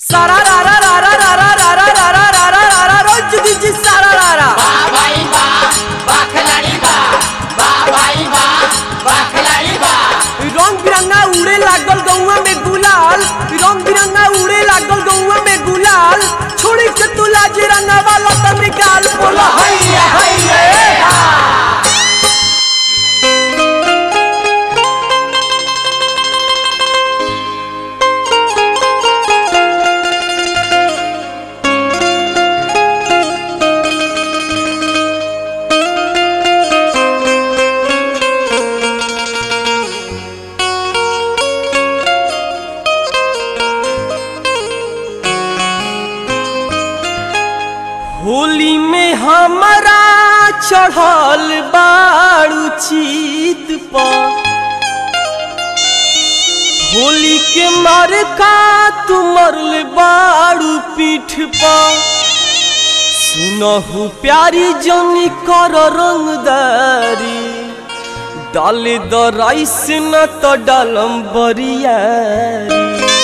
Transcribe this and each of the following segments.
सारा रा रा रा रा रा रा रा रा रा रा रा रा रा रा रोज दीजिए सारा रा रा बा भाई बा बा खिलाड़ी बा बा भाई बा बा खिलाड़ी बा। रंग बिरंगा उड़े लागल गौवा में गुलाल, रंग बिरंगा उड़े लागल गौवा में गुलाल, छोड़ी के तू लाज रंगा वाला तन निकाल बोला हैया हैया। होली में हमारा चढ़ल बाड़ू चित पर, होली के मार का तू मरल बाड़ू पीठ पर। सुनहु प्यारी जनी कर रंगदारी, डाल द राइस न तो डालम बरियारी।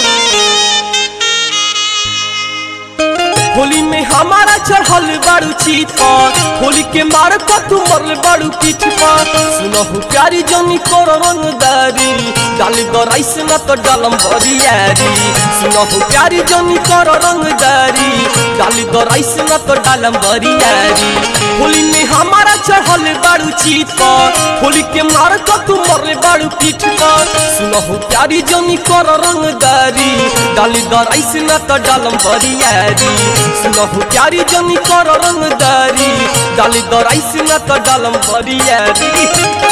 होली में हमारा चढ़ल बाड़ू चित पर, होली के मार का तू मरल बाड़ू पीठ पर। सुनहु प्यारी जनी कर रंगदारी, डाल द राइस न तो डालम बरियारी। सुनहु प्यारी जनी कर रंगदारी, डाल द राइस न तो डालम बरियारी। होली में हमारा चढ़ल बाड़ू चित पर, होली के मार का तू मरल बाड़ू पीठ पर। सुनहु प्यारी जनी कर रंगदारी, डाल द राइस न तो डालम बरियारी। सुनहु प्यारी जनी कर रंगदारी, डाली द राइस न तो डालम बरियारी।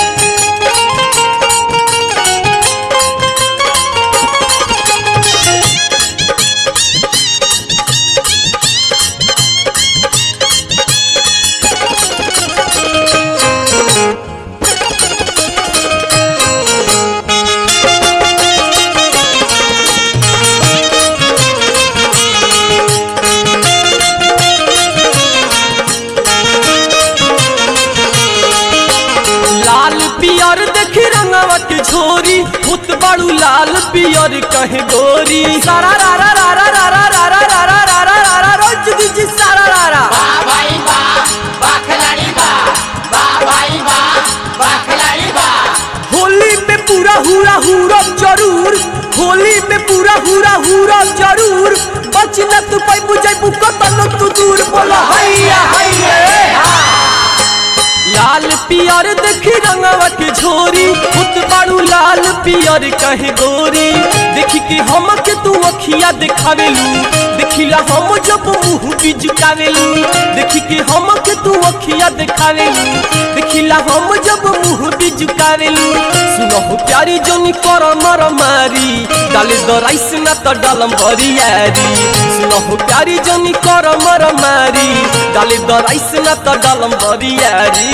पियर देखी रंगवा के झोरी, भूत बाड़ू लाल पियर कहे गोरी। सारा रा रा रा रा रा रा रा रा रा रा रा रा रा रा रोज दीजिए सारा रा रा। बा भाई बा बा खिलाड़ी बा बा भाई बा बा खिलाड़ी बा। होली में पूरा हुरा हुरा जरूर, होली में पूरा हुरा हुरा जरूर। बच न तू पाई बुझाई बुकतन तू दूर बोला हैया हैया। लाल पियर देखी रंगवा के झोरी, भूत बाड़ू लाल पियर कहे गोरी। देखी कि हम के तू अखिया देखावेलू, देखिला हम जब मुँह भी झुकावेलू। देखी कि हम के तू अखिया देखावेलू, देखिला हम जब मुँह भी झुकावेलू। सुनहु प्यारी जनी कर मर मारी, डाले द राइस न तो डालम बरियारी। सुनहु प्यारी जनी कर मर मारी, डाले द राइस न तो डालम बरियारी।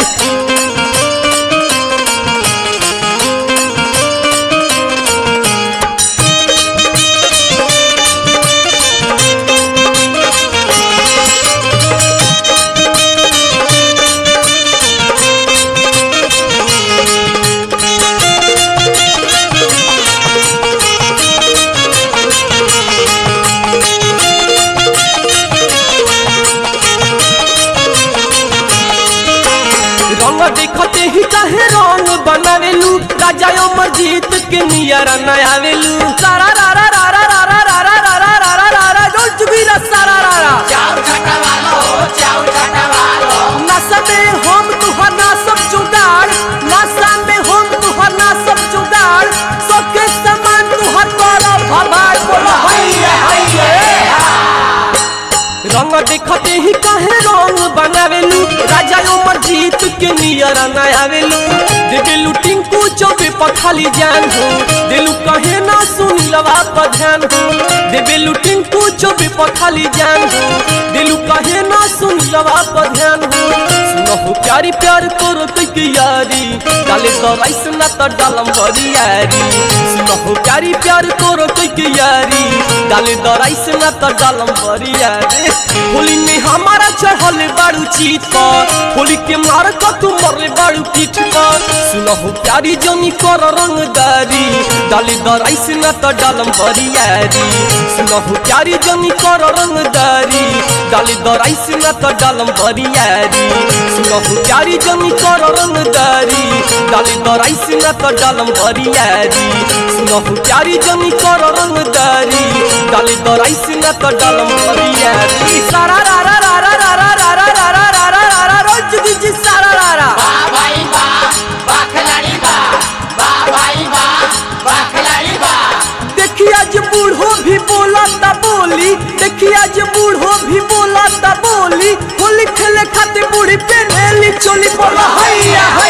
रंग देखते ही काहे रंग बनावेलू, राजा अमरजीत के नियर नयावेलू। सारा रा रा रा रा रा रा रा रा रा रा रा रा रा रा रोज बीरा सारा रा रा। चाउ छटवालो चाउ छटवालो। नशा में हम तुहर ना सब जुगाड़, नशा में हम तुहर ना सब जुगाड़। सबके समान तुहर करो भबाड़ बोला हैया हैया। रंग देखते ही काहे रंग बनावेलू, राजा अमरजीत के नियर नयावेलू। देवेलू टिंकू चौबे पर खाली जान हो, देलू कहे ना सुनी लवा पर ध्यान हो। देवेलू टिंकू चौबे पर खाली जान हो, देलू कहे ना सुन जवाब पर ध्यान हो सुनो हो प्यारी प्यार करो कई यारी डाले तो राइस ना तो डालम बरियारी सुनो हो प्यारी प्यार करो कई यारी डाले तो राइस ना तो डालम बरियारी होली में हमारा चढ़ल बाड़ू चीत पर होली के मार का तू मरले बाड़ू पीठ पर सुनो हो प्यारी जमी कर रंगदारी डाले तो राइस ना तो डालम बरियारी सुनो हो प्यारी जमी कर रंगदारी डाले तो राइस ना तो डालम बरियारी सुनो हो प्यारी जमी कर रंगदारी डाले तो राइस ना तो डालम बरियारी सुनो हो प्यारी जमी कर रंगदारी डाले तो राइस ना तो डालम बरियारी सारा रा रा रा रा रा रा रा रा रा रा रा रा रा रा रोज जी सारा रा रा वाह भाई वाह वाह खिलाड़ी वाह वाह भाई वाह वाह खिलाड़ी वाह देखिए आज बूढ़ो भी बोला ता बोली देखिए आज बूढ़ो भी बोला ता बोली होली खेले खातिर बूढ़ी पहनेली चोली बोला हैया